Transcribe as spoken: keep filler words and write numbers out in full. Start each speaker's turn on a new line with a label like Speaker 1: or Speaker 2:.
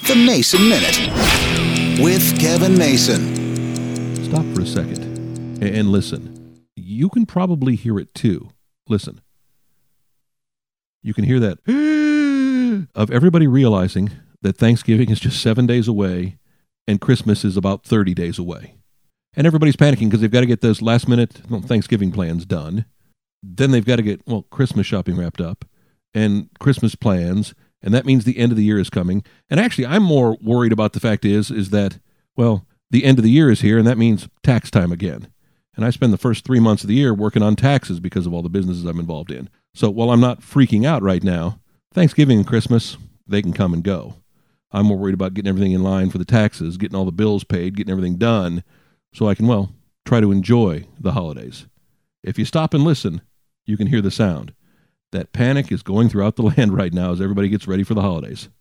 Speaker 1: The Mason Minute with Kevin Mason.
Speaker 2: Stop for a second and listen. You can probably hear it too. Listen. You can hear that of everybody realizing that Thanksgiving is just seven days away and Christmas is about thirty days away. And everybody's panicking because they've got to get those last minute well, Thanksgiving plans done. Then they've got to get, well, Christmas shopping wrapped up and Christmas plans. And that means the end of the year is coming. And actually, I'm more worried about the fact is, is that, well, the end of the year is here, and that means tax time again. And I spend the first three months of the year working on taxes because of all the businesses I'm involved in. So while I'm not freaking out right now, Thanksgiving and Christmas, they can come and go. I'm more worried about getting everything in line for the taxes, getting all the bills paid, getting everything done, so I can, well, try to enjoy the holidays. If you stop and listen, you can hear the sound. That panic is going throughout the land right now as everybody gets ready for the holidays.